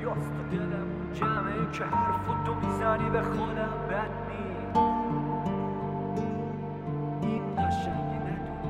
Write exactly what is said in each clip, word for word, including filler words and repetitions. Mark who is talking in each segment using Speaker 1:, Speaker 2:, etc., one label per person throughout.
Speaker 1: دریاست و دلم جمعه که حرف تو میزنی به خودم بد نی این قشنگی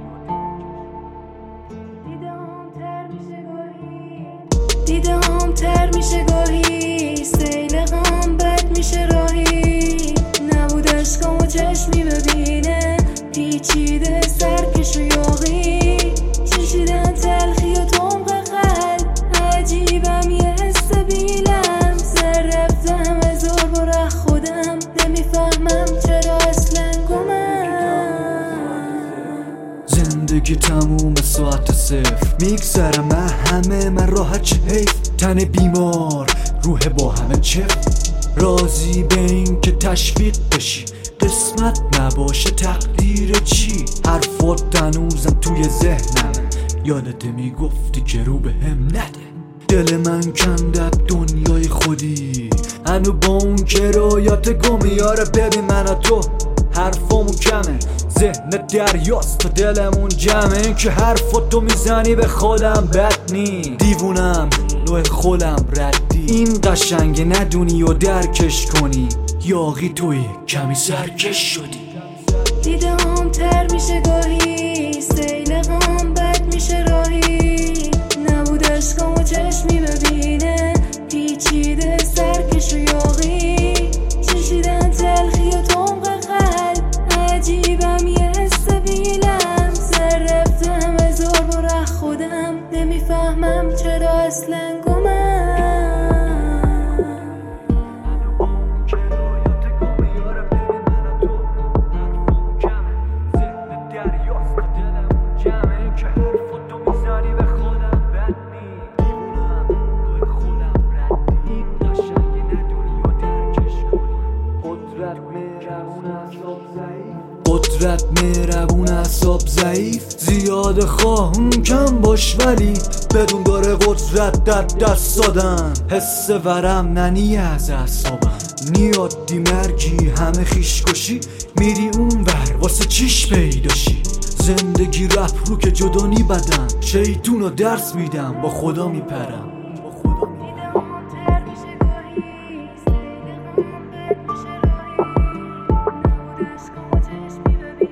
Speaker 1: ندونی
Speaker 2: دیده هم تر میشه گاهی، سیل غم بد میشه راهی، نبود عشقم و چشمی ببینه پیچیده سرکش و یاغی، چشیدن تلخی و تمق قلب عجیبم یه حس بیلم، سر رفتم هزار بار خودم نمیفهمم چرا اصلا گمم.
Speaker 1: زندگی تموم ساعت صفر میگذره من همه من راحت چه حیف، تن بیمار روح با همه چف، راضی به این که تشویق بشی قسمت نباشه تقدیر چی، حرفات هنوزم توی ذهنم یادت میگفتی که رو به هم نده، دل من کندت دنیای خودی هنو با اون کرایات گمی، یاره ببین من و تو حرفامون کمه، ذهن دریاست و دلمون جمعه، این که حرفاتو میزنی به خودم بد نی دیوونم نوع خودم ردی، این قشنگ ندونی و درکش کنی، یاغی توی کمی سرکش شدی.
Speaker 2: دیده هم تر میشه گاهی، سیل غم بد میشه راهی، نبود عشقم و چشمی ببینه پیچیده سرکش و یاغی، چشیدن تلخی و تمق قلب عجیبم یه حس بیلم، سر رفتم هزار بار خودم نمیفهمم چرا اصلا گمم.
Speaker 1: قدرت مهربون اعصاب ضعیف، زیاد خواهون کم باش ولی بدون داره قدرت در دست دادن، حس ورم ننی از اعصابم، نیادی مرگی همه خیش کشی، میری اون ور واسه چیش پیداشی، زندگی رپ رو که جدانی بدن، شیطونو درس میدم با خدا میپرم.
Speaker 2: Baby